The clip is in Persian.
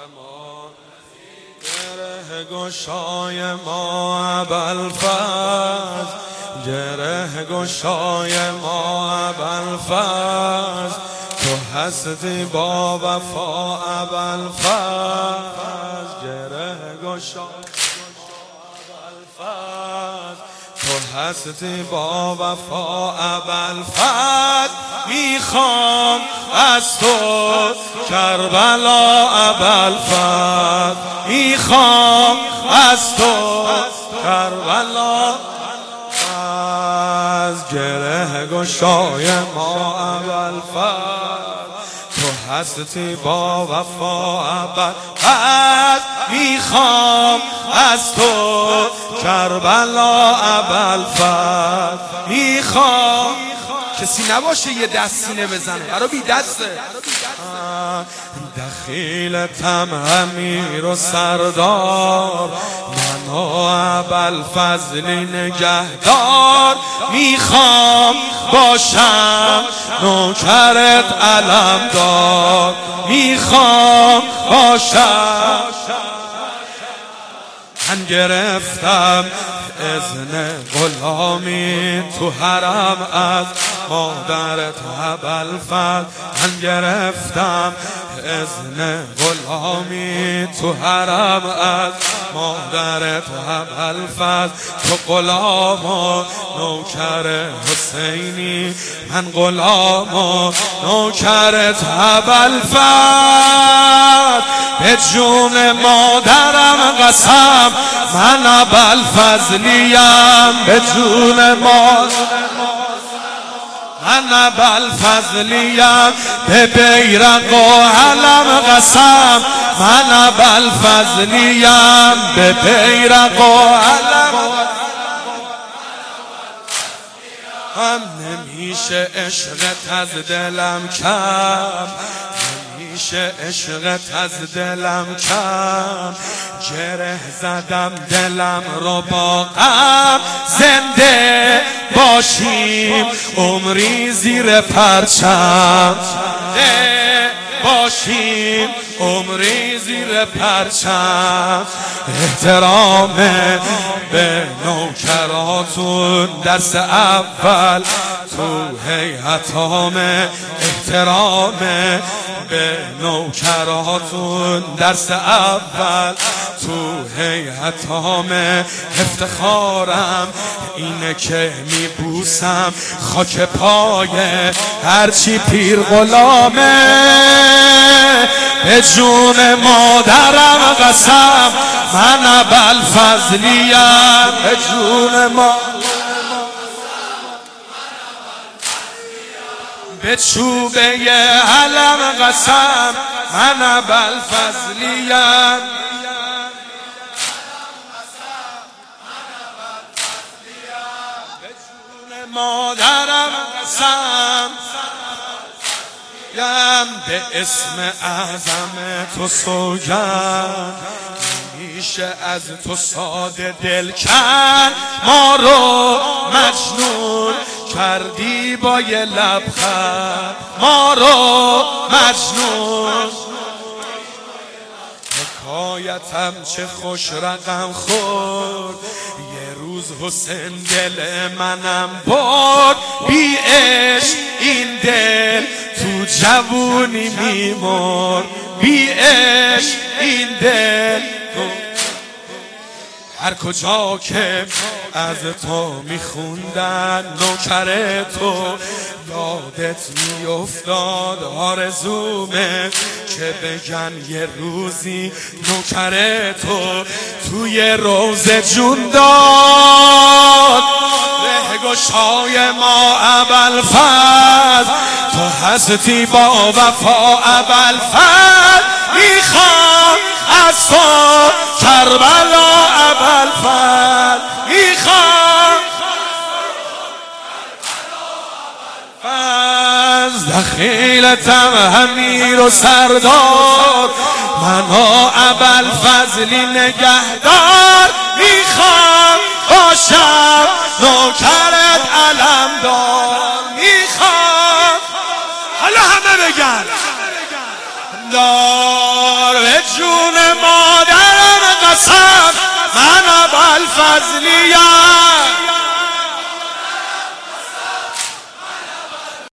گره گشای ما ابوالفضل، گره گشای ما ابوالفضل، تو هستی با وفا ابوالفضل، گره گشای ابوالفضل، تو هستی با وفا ابوالفضل. میخوام از تو کربلا ابوالفضل، میخوام از تو کربلا، از گره گشای ما ابوالفضل، تو هستی با وفا ابوالفضل. میخوام از تو کربلا ابوالفضل، میخوام کسی نباشه یه دست سینه بزنه، برا بی دسته. دخیلتم امیر و سردار، من و ابوالفضلی نگهدار. میخوام باشم نوکرت علمدار، میخوام باشم. من گرفتم اذن غلامی تو حرم از مادرت ابوالفضل، من گرفتم اذن غلامی تو حرم از مادرت ابوالفضل. تو غلام و نوکر حسینی، من غلام و نوکرت ابوالفضل. به جون مادرم قسم من ابوالفضلیم، به جون مادرم من ابوالفضلیم. به بیرق و علم قسم من ابوالفضلیم، به بیرق و علم. هم نمیشه عشقت از دلم کم، نمیشه عشقت از دلم کم. گره زدم دلم رو با غم، زنده باشیم عمری زیر پرچم، زنده باشیم عمری زیر پرچم. احترام به نوکراتون درس اول تو هیئتام، احترام به نوکراتون درس اول تو هیئتام. افتخارم اینه که میبوسم خاک پای هرچی پیر غلامه. به جون مادرم قسم من ابوالفضلیم، به جون ما به چوبه علم قسم من ابوالفضلیم. به جون مادرم قسم به اسم اعظم تو سوگند، میشه از تو ساده دل کن. ما رو مجنون کردی با یه لبخند، ما رو مجنون. حکایتم چه خوش رقم خورد، یه روز حسین دل منم برد. بی عشق این دل تو جوونی میمرد، بی عشق این دل تو. هر کجا که از تو میخوندن نوکر تو، یادت میافتاد آرزومه که بگن یه روزی نوکر تو توی روزه جون داد. رهگشای ما ابوالفضل، تو هستی با وفا ابوالفضل. میخوام از تو کربلا ابوالفضل، میخوام از دخیلتم امیر و سردار، منو ابوالفضلی نگهدار. میخوام باشم نوکرت علمدار، میخوام حالا همه بگن دار به جون فضلی